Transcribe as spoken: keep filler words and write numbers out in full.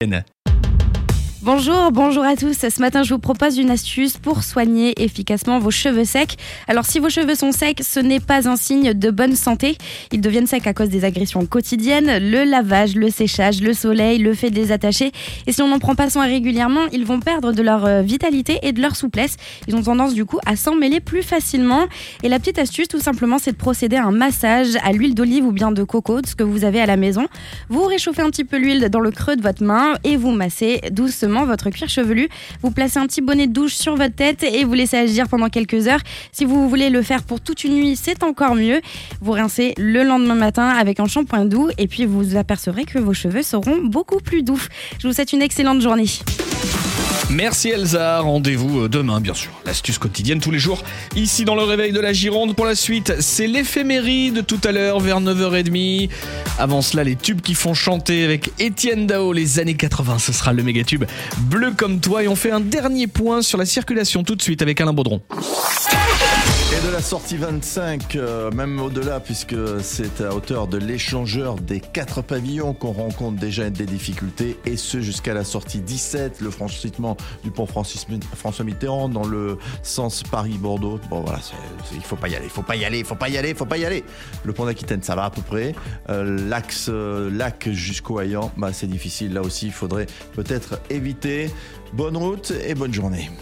Bonjour, bonjour à tous. Ce matin, je vous propose une astuce pour soigner efficacement vos cheveux secs. Alors, si vos cheveux sont secs, ce n'est pas un signe de bonne santé. Ils deviennent secs à cause des agressions quotidiennes, le lavage, le séchage, le soleil, le fait de les attacher. Et si on n'en prend pas soin régulièrement, ils vont perdre de leur vitalité et de leur souplesse. Ils ont tendance du coup à s'emmêler plus facilement. Et la petite astuce, tout simplement, c'est de procéder à un massage à l'huile d'olive ou bien de coco, de ce que vous avez à la maison. Vous réchauffez un petit peu l'huile dans le creux de votre main et vous massez doucement votre cuir chevelu. Vous placez un petit bonnet de douche sur votre tête et vous laissez agir pendant quelques heures. Si vous voulez le faire pour toute une nuit, c'est encore mieux. Vous rincez le lendemain matin avec un shampoing doux et puis vous apercevrez que vos cheveux seront beaucoup plus doux. Je vous souhaite une excellente journée. Merci Elsa, rendez-vous demain bien sûr. L'astuce quotidienne tous les jours, ici dans le réveil de la Gironde. Pour la suite, c'est l'éphéméride tout à l'heure vers neuf heures trente. Avant cela, les tubes qui font chanter avec Étienne Dao, les années quatre-vingts. Ce sera le méga tube Bleu comme toi. Et on fait un dernier point sur la circulation tout de suite avec Alain Baudron. Et de la sortie vingt-cinq, euh, même au-delà, puisque c'est à hauteur de l'échangeur des quatre pavillons qu'on rencontre déjà des difficultés, et ce jusqu'à la sortie dix-sept, le franchissement du pont Francis, François Mitterrand dans le sens Paris-Bordeaux. Bon voilà, c'est, c'est, il faut pas y aller, il faut pas y aller, il faut pas y aller, il faut pas y aller. Le pont d'Aquitaine, ça va à peu près. Euh, l'axe euh, lac jusqu'au Hayan, bah, c'est difficile. Là aussi, il faudrait peut-être éviter. Bonne route et bonne journée.